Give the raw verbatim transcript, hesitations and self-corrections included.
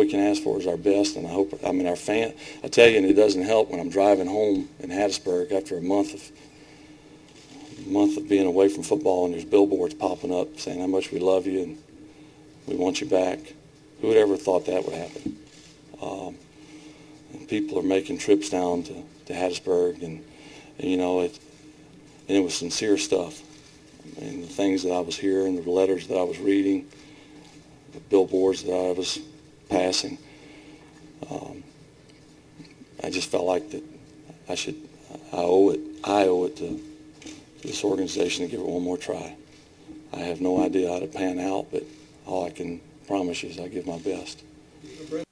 we can ask for is our best, and I hope, I mean, our fan, I tell you, and it doesn't help when I'm driving home in Hattiesburg after a month of month of being away from football, and there's billboards popping up saying how much we love you and we want you back. Who would ever thought that would happen? Um, and people are making trips down to, to Hattiesburg, and, and you know, it, and it was sincere stuff. I mean, the things that I was hearing, the letters that I was reading, the billboards that I was passing, um, I just felt like that I should, I owe it, I owe it to this organization to give it one more try. I have no idea how to pan out, but all I can promise you is I give my best.